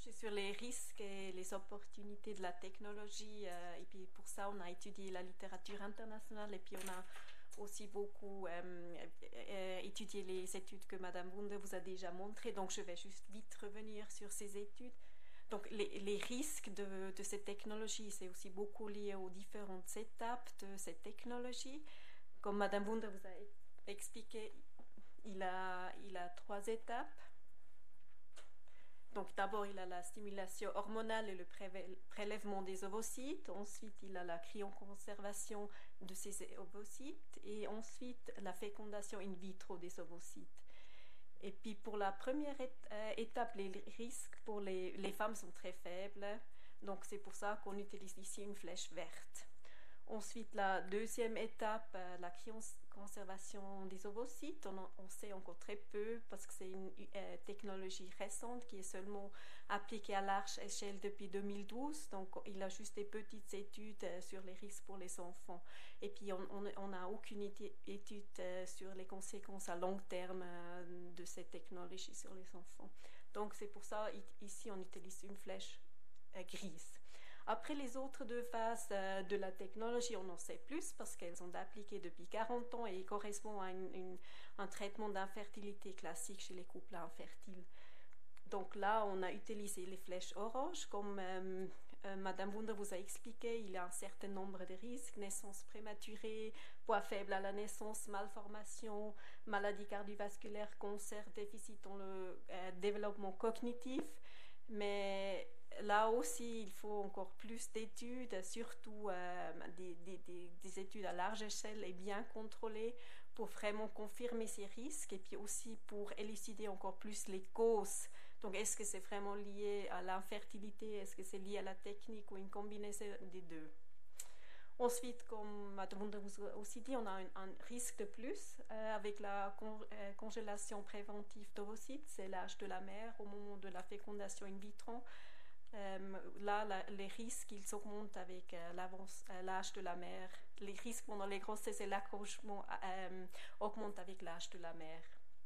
sur les risques et les opportunités de la technologie. Et puis pour ça, on a étudié la littérature internationale et puis on a aussi beaucoup étudié les études que Madame Wunder vous a déjà montrées. Donc je vais juste vite revenir sur ces études. Donc les risques de cette technologie, c'est aussi beaucoup lié aux différentes étapes de cette technologie. Comme Madame Wunder vous a expliqué, il a 3 étapes. Donc d'abord, il a la stimulation hormonale et le prélèvement des ovocytes. Ensuite, il a la cryoconservation de ces ovocytes. Et ensuite, la fécondation in vitro des ovocytes. Et puis pour la première étape, les risques pour les femmes sont très faibles. Donc c'est pour ça qu'on utilise ici une flèche verte. Ensuite, la deuxième étape, la cryoconservation des ovocytes, on sait encore très peu parce que c'est une technologie récente qui est seulement appliquée à large échelle depuis 2012. Donc, il a juste des petites études sur les risques pour les enfants. Et puis, on n'a aucune étude sur les conséquences à long terme de cette technologie sur les enfants. Donc, c'est pour ça, ici, on utilise une flèche grise. Après les autres 2 phases de la technologie, on en sait plus parce qu'elles sont appliquées depuis 40 ans et correspondent à un traitement d'infertilité classique chez les couples infertiles. Donc là, on a utilisé les flèches oranges. Comme Madame Wunder vous a expliqué, il y a un certain nombre de risques: naissance prématurée, poids faible à la naissance, malformation, maladie cardiovasculaire, cancer, déficit dans le développement cognitif. Mais là aussi, il faut encore plus d'études, surtout des études à large échelle et bien contrôlées pour vraiment confirmer ces risques et puis aussi pour élucider encore plus les causes. Donc, est-ce que c'est vraiment lié à l'infertilité? Est-ce que c'est lié à la technique ou une combinaison des deux? Ensuite, comme Madame Wunder vous a aussi dit, on a un risque de plus avec la congélation préventive d'ovocytes. C'est l'âge de la mère au moment de la fécondation in vitro. Là, les risques, ils augmentent avec l'âge de la mère. Les risques pendant les grossesses et l'accouchement augmentent avec l'âge de la mère.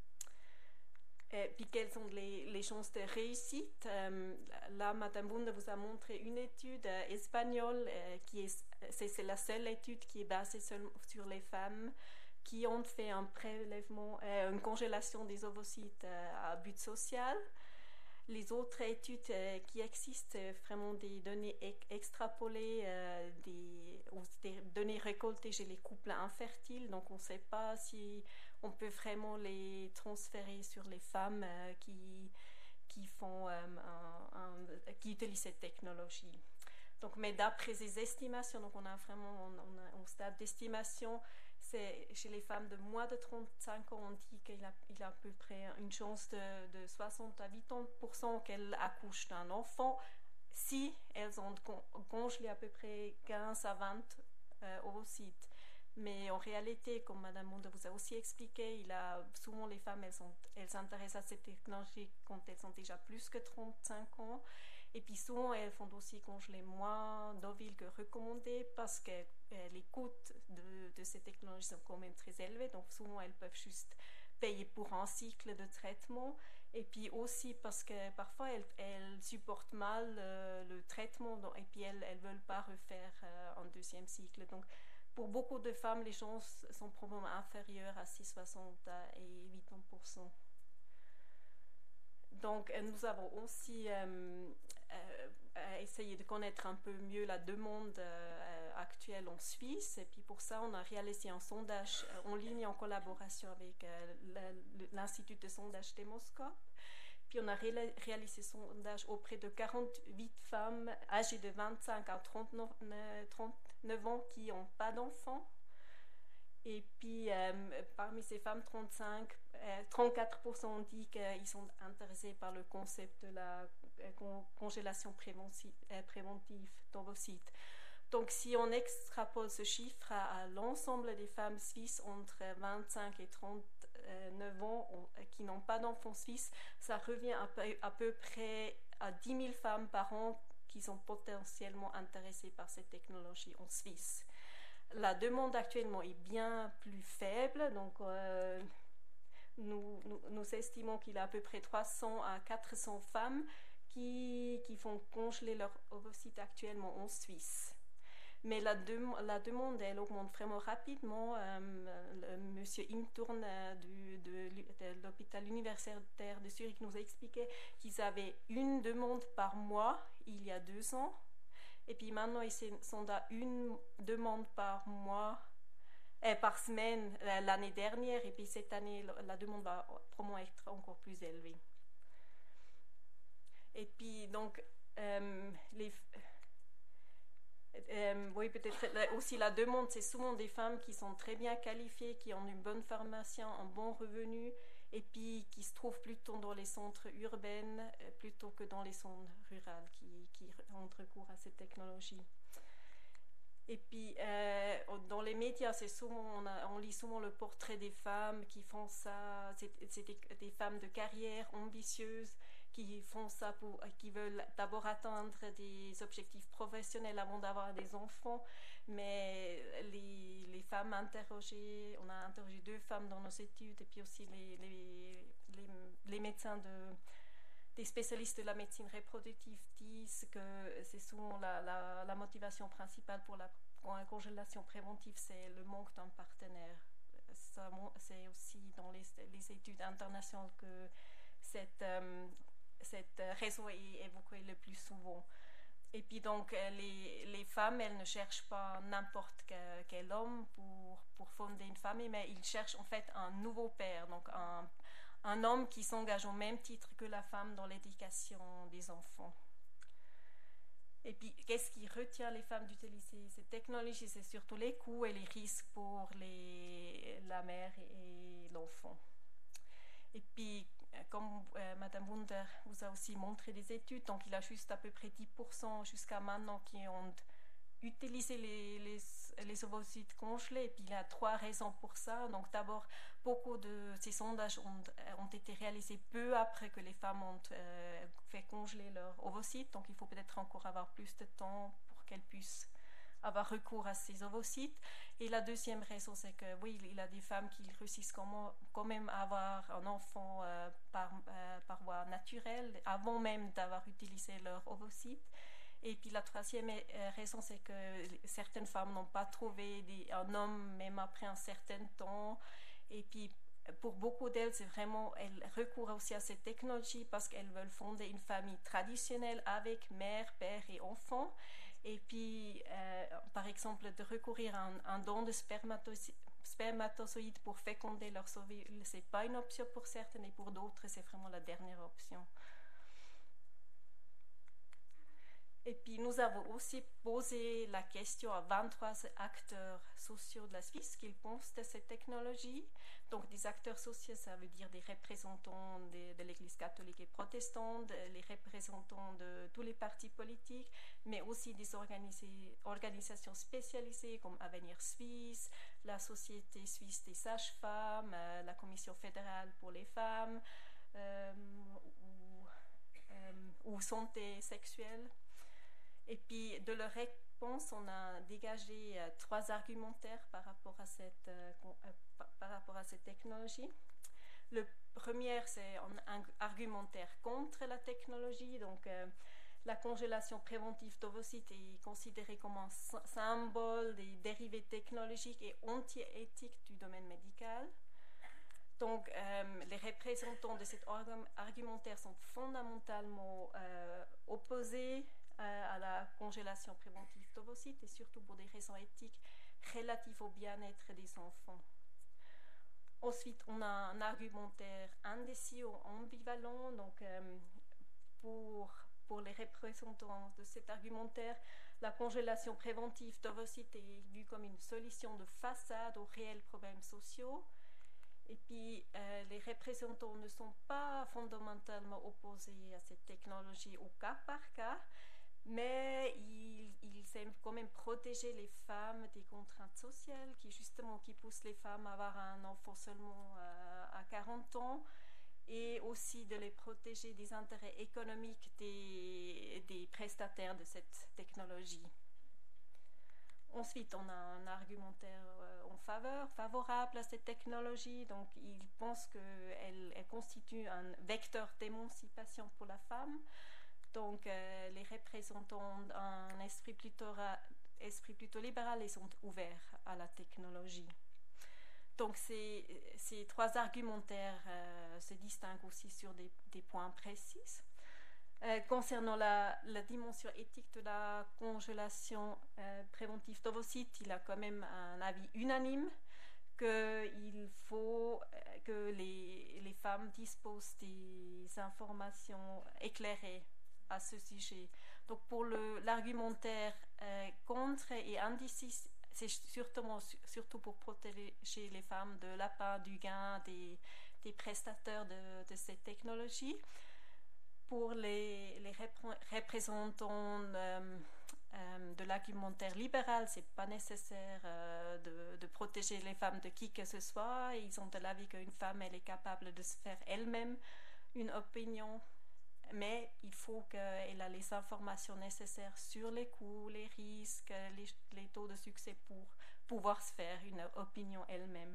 Et puis, quelles sont les chances de réussite? Là, Madame Wunder vous a montré une étude espagnole c'est la seule étude qui est basée sur les femmes qui ont fait un prélèvement, une congélation des ovocytes à but social. Les autres études qui existent, c'est vraiment des données extrapolées, des données récoltées chez les couples infertiles. Donc, on ne sait pas si on peut vraiment les transférer sur les femmes qui utilisent cette technologie. Donc, mais d'après ces estimations, donc on a vraiment un stade d'estimation, c'est chez les femmes de moins de 35 ans, on dit qu'il a à peu près une chance de 60 à 80% qu'elles accouchent d'un enfant si elles ont congelé à peu près 15 à 20 ovocytes. Mais en réalité, comme Madame Wunder vous a aussi expliqué, souvent les femmes, elles s'intéressent à cette technologie quand elles ont déjà plus que 35 ans. Et puis souvent, elles font aussi congeler moins d'ovules que recommandé parce que les coûts de ces technologies sont quand même très élevés. Donc souvent, elles peuvent juste payer pour un cycle de traitement. Et puis aussi parce que parfois, elles supportent mal le traitement et puis elles ne veulent pas refaire un deuxième cycle. Donc, pour beaucoup de femmes, les chances sont probablement inférieures à 60 et 80%. Donc, nous avons aussi essayé de connaître un peu mieux la demande actuelle en Suisse. Et puis pour ça, on a réalisé un sondage en ligne en collaboration avec l'Institut de sondage Demoscope. Puis on a réalisé ce sondage auprès de 48 femmes âgées de 25 à 39 ans qui n'ont pas d'enfants. Et puis, parmi ces femmes, 34% ont dit qu'ils sont intéressés par le concept de la congélation préventive d'ovocytes. Donc, si on extrapole ce chiffre à l'ensemble des femmes suisses entre 25 et 39 ans qui n'ont pas d'enfants suisses, ça revient à peu près à 10 000 femmes par an qui sont potentiellement intéressées par cette technologie en Suisse. La demande actuellement est bien plus faible, donc nous estimons qu'il y a à peu près 300 à 400 femmes qui font congeler leurs ovocytes actuellement en Suisse. Mais la demande, elle augmente vraiment rapidement. Monsieur Imturn de l'hôpital universitaire de Zurich nous a expliqué qu'ils avaient une demande par mois il y a 2 ans. Et puis maintenant, ils sont à une demande par mois, par semaine l'année dernière. Et puis cette année, la demande va probablement être encore plus élevée. Et puis donc, oui, peut-être aussi la demande, c'est souvent des femmes qui sont très bien qualifiées, qui ont une bonne formation, un bon revenu, et puis qui se trouvent plutôt dans les centres urbains plutôt que dans les zones rurales qui ont recours à cette technologie. Et puis, dans les médias, on lit souvent le portrait des femmes qui font ça. C'est des femmes de carrière ambitieuses qui font ça qui veulent d'abord atteindre des objectifs professionnels avant d'avoir des enfants. Mais les femmes interrogées, on a interrogé 2 femmes dans nos études, et puis aussi les médecins des spécialistes de la médecine reproductive disent que c'est souvent la motivation principale pour la congélation préventive, c'est le manque d'un partenaire. C'est aussi dans les études internationales que cette raison est évoquée le plus souvent. Et puis donc les femmes, elles ne cherchent pas n'importe quel homme pour fonder une famille, mais ils cherchent en fait un nouveau père, donc un homme qui s'engage au même titre que la femme dans l'éducation des enfants. Et puis, qu'est-ce qui retient les femmes d'utiliser cette technologie? C'est surtout les coûts et les risques pour la mère et l'enfant. Et puis, comme Madame Wunder vous a aussi montré des études, donc il y a juste à peu près 10% jusqu'à maintenant qui ont utilisé les ovocytes congelés. Et puis, il y a 3 raisons pour ça. Donc, d'abord, beaucoup de ces sondages ont été réalisés peu après que les femmes ont fait congeler leurs ovocytes. Donc, il faut peut-être encore avoir plus de temps pour qu'elles puissent avoir recours à ces ovocytes. Et la deuxième raison, c'est que oui, il y a des femmes qui réussissent quand même à avoir un enfant par voie naturelle avant même d'avoir utilisé leur ovocyte. Et puis la troisième raison, c'est que certaines femmes n'ont pas trouvé un homme même après un certain temps. Et puis pour beaucoup d'elles, c'est vraiment, elles recourent aussi à cette technologie parce qu'elles veulent fonder une famille traditionnelle avec mère, père et enfant. Et puis, par exemple, de recourir à un don de spermatozoïdes pour féconder leurs ovules, c'est pas une option pour certaines, et pour d'autres, c'est vraiment la dernière option. Et puis, nous avons aussi posé la question à 23 acteurs sociaux de la Suisse qu'ils pensent de cette technologie. Donc, des acteurs sociaux, ça veut dire des représentants de l'Église catholique et protestante, les représentants de tous les partis politiques, mais aussi des organisations spécialisées comme Avenir Suisse, la Société suisse des sages-femmes, la Commission fédérale pour les femmes ou santé sexuelle. Et puis, de leur réponse, on a dégagé 3 argumentaires par rapport à cette technologie. Le premier, c'est un argumentaire contre la technologie. Donc, la congélation préventive d'ovocytes est considérée comme un symbole des dérivés technologiques et anti-éthiques du domaine médical. Donc, les représentants de cet argumentaire sont fondamentalement opposés à la congélation préventive d'ovocytes et surtout pour des raisons éthiques relatives au bien-être des enfants. Ensuite, on a un argumentaire indécis ou ambivalent. Donc, pour les représentants de cet argumentaire, la congélation préventive d'ovocytes est vue comme une solution de façade aux réels problèmes sociaux. Et puis, les représentants ne sont pas fondamentalement opposés à cette technologie au cas par cas, mais ils aiment quand même protéger les femmes des contraintes sociales qui poussent les femmes à avoir un enfant seulement à 40 ans, et aussi de les protéger des intérêts économiques des prestataires de cette technologie. Ensuite, on a un argumentaire favorable à cette technologie. Donc, ils pensent qu'elle constitue un vecteur d'émancipation pour la femme. Donc, les représentants d'un esprit plutôt libéral, ils sont ouverts à la technologie. Donc, ces trois argumentaires se distinguent aussi sur des points précis. Concernant la dimension éthique de la congélation préventive d'ovocytes, il a quand même un avis unanime qu'il faut que les femmes disposent des informations éclairées à ce sujet. Donc pour l'argumentaire contre et indécis, c'est surtout pour protéger les femmes de la part du gain des prestateurs de cette technologie. Pour les représentants de l'argumentaire libéral, c'est pas nécessaire de protéger les femmes de qui que ce soit. Ils ont de l'avis qu'une femme elle est capable de se faire elle-même une opinion, mais il faut qu'elle ait les informations nécessaires sur les coûts, les risques, les taux de succès pour pouvoir se faire une opinion elle-même.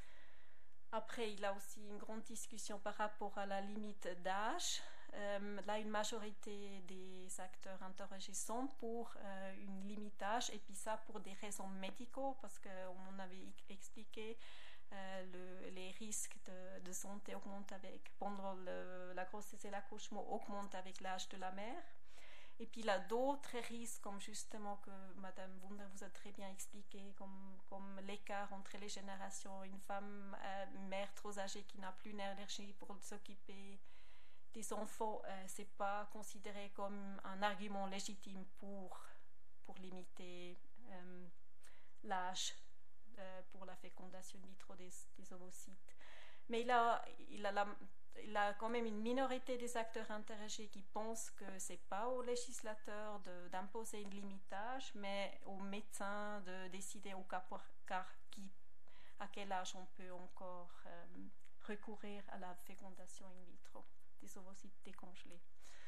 Après, il y a aussi une grande discussion par rapport à la limite d'âge. Là, une majorité des acteurs interrogés sont pour une limite d'âge, et puis ça pour des raisons médicaux, parce qu'on avait expliqué les risques de santé augmentent pendant la grossesse et l'accouchement augmentent avec l'âge de la mère. Et puis il y a d'autres risques, comme justement que Madame Wunder vous a très bien expliqué, comme l'écart entre les générations. Une femme, mère trop âgée qui n'a plus d'énergie pour s'occuper des enfants, c'est pas considéré comme un argument légitime pour limiter l'âge pour la fécondation in vitro des ovocytes. Mais il a quand même une minorité des acteurs interrogés qui pensent que c'est pas au législateur d'imposer une limite d'âge, mais aux médecins de décider au cas par cas à quel âge on peut encore recourir à la fécondation in vitro des ovocytes décongelés.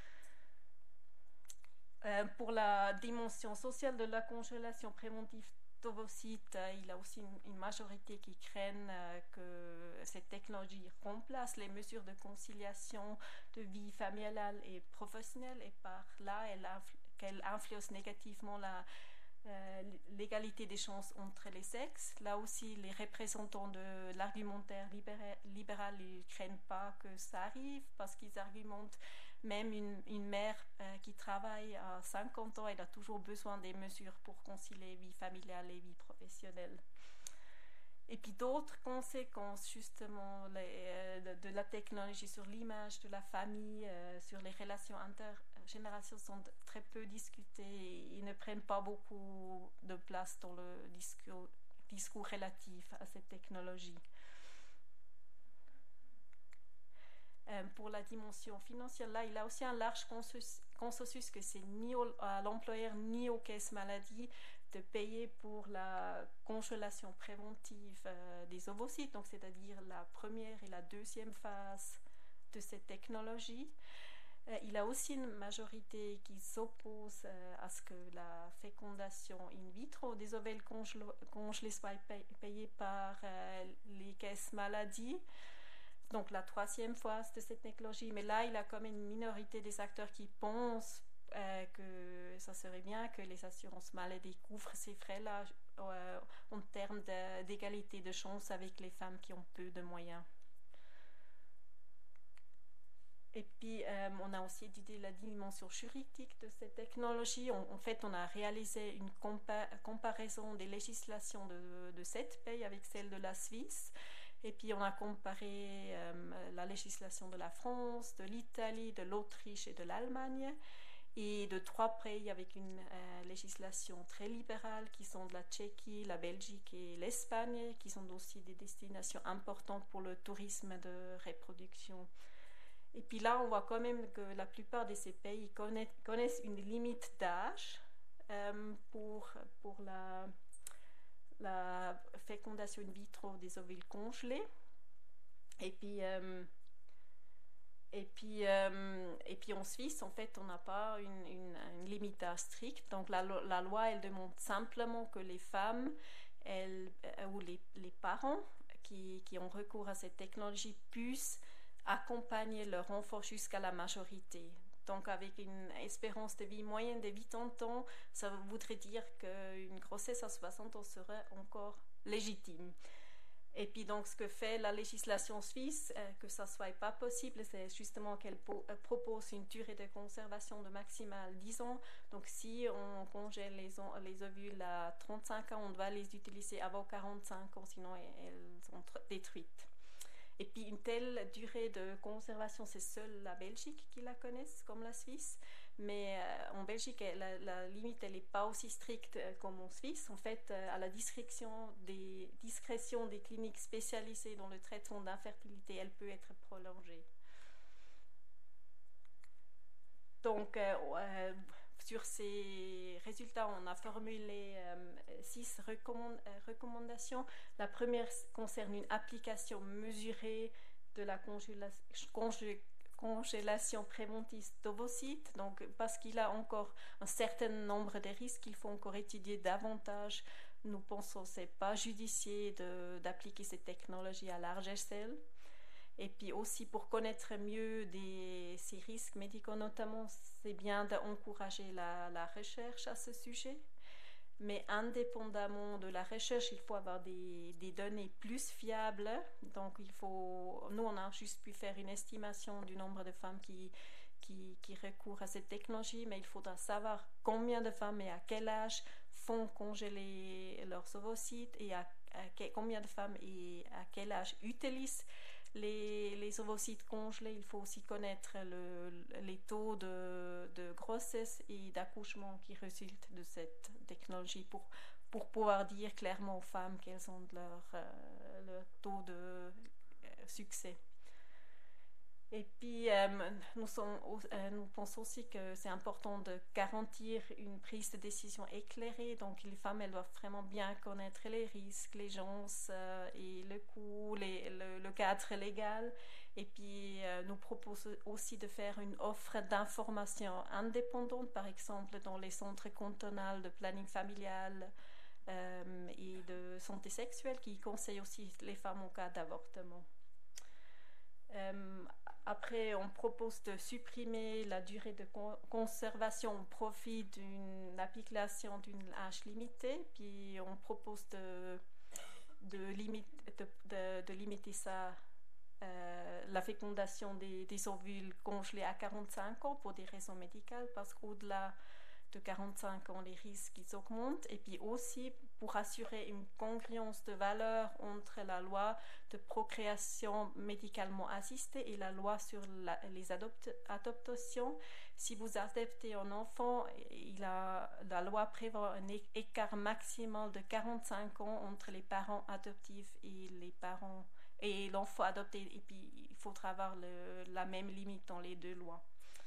Pour la dimension sociale de la congélation préventive d'ovocytes, il y a aussi une majorité qui craignent que cette technologie remplace les mesures de conciliation de vie familiale et professionnelle, et par là qu'elle influence négativement l'égalité des chances entre les sexes. Là aussi, les représentants de l'argumentaire libéral ne craignent pas que ça arrive, parce qu'ils argumentent même une mère qui travaille à 50 ans, elle a toujours besoin des mesures pour concilier vie familiale et vie professionnelle. Et puis d'autres conséquences justement de la technologie sur l'image de la famille, sur les relations intergénérations sont très peu discutées et ne prennent pas beaucoup de place dans le discours relatif à cette technologie. Pour la dimension financière, là, il y a aussi un large consensus que c'est ni à l'employeur ni aux caisses maladie de payer pour la congélation préventive des ovocytes, donc c'est-à-dire la première et la deuxième phase de cette technologie. Il y a aussi une majorité qui s'oppose à ce que la fécondation in vitro des ovules congelés soit payée par les caisses maladie. Donc la troisième phase de cette technologie, mais là il y a quand même une minorité des acteurs qui pensent que ça serait bien que les assurances maladie couvrent ces frais-là en termes d'égalité de chance avec les femmes qui ont peu de moyens. Et puis on a aussi étudié la dimension juridique de cette technologie. En fait, on a réalisé une comparaison des législations de 7 pays avec celle de la Suisse. Et puis on a comparé la législation de la France, de l'Italie, de l'Autriche et de l'Allemagne, et de 3 pays avec une législation très libérale qui sont de la Tchéquie, la Belgique et l'Espagne, qui sont aussi des destinations importantes pour le tourisme de reproduction. Et puis là, on voit quand même que la plupart de ces pays connaissent une limite d'âge pour la fécondation in vitro des ovules congelés. Et puis en Suisse, en fait, on n'a pas une limite d'âge stricte. Donc la loi, elle demande simplement que les femmes ou les parents qui ont recours à cette technologie puissent accompagner leur enfant jusqu'à la majorité. Donc avec une espérance de vie moyenne de 80 ans, ça voudrait dire qu'une grossesse à 60 ans serait encore légitime. Et puis donc ce que fait la législation suisse, que ça ne soit pas possible, c'est justement qu'elle propose une durée de conservation de maximal 10 ans. Donc si on congèle les ovules à 35 ans, on doit les utiliser avant 45 ans, sinon elles sont détruites. Et puis une telle durée de conservation, c'est seule la Belgique qui la connaisse, comme la Suisse. Mais en Belgique, la limite, elle n'est pas aussi stricte comme en Suisse. En fait, à la discrétion des cliniques spécialisées dans le traitement d'infertilité, elle peut être prolongée. Donc, sur ces résultats, on a formulé 6 recommandations. La première concerne une application mesurée de la congélation préventive d'ovocytes. Donc, parce qu'il a encore un certain nombre de risques qu'il faut encore étudier davantage, nous pensons que ce n'est pas judicieux d'appliquer ces technologies à large échelle. Et puis aussi pour connaître mieux ces risques médicaux notamment, c'est bien d'encourager la recherche à ce sujet. Mais indépendamment de la recherche, il faut avoir des données plus fiables. Donc nous on a juste pu faire une estimation du nombre de femmes qui recourent à cette technologie, mais il faudra savoir combien de femmes et à quel âge font congeler leurs ovocytes et combien de femmes et à quel âge utilisent les ovocytes congelés. Il faut aussi connaître les taux de grossesse et d'accouchement qui résultent de cette technologie pour pouvoir dire clairement aux femmes quels sont leur taux de succès. Et puis, nous pensons aussi que c'est important de garantir une prise de décision éclairée. Donc, les femmes, elles doivent vraiment bien connaître les risques, les chances et le coût, le cadre légal. Et puis, nous proposons aussi de faire une offre d'information indépendante, par exemple dans les centres cantonaux de planning familial et de santé sexuelle, qui conseillent aussi les femmes en cas d'avortement. Après, on propose de supprimer la durée de conservation au profit d'une application d'une âge limité, puis on propose de limiter ça, la fécondation des ovules congelés à 45 ans pour des raisons médicales, parce qu'au-delà de 45 ans, les risques ils augmentent. Et puis aussi pour assurer une congruence de valeur entre la loi de procréation médicalement assistée et la loi sur les adoptations. Si vous adoptez un enfant, la loi prévoit un écart maximal de 45 ans entre les parents adoptifs et l'enfant adopté. Et puis il faudra avoir la même limite dans les deux lois.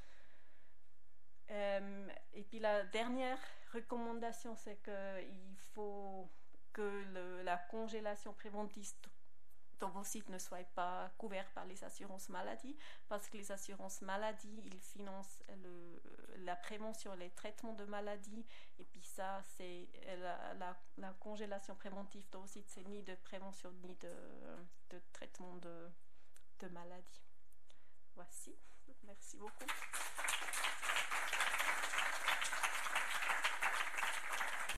Et puis la dernière recommandation, c'est qu'il faut que la congélation préventive d'ovocytes ne soit pas couverte par les assurances maladie, parce que les assurances maladie, ils financent la prévention et les traitements de maladies. Et puis ça, c'est la congélation préventive d'ovocytes, c'est ni de prévention ni de traitement de maladie. Voici. Merci beaucoup.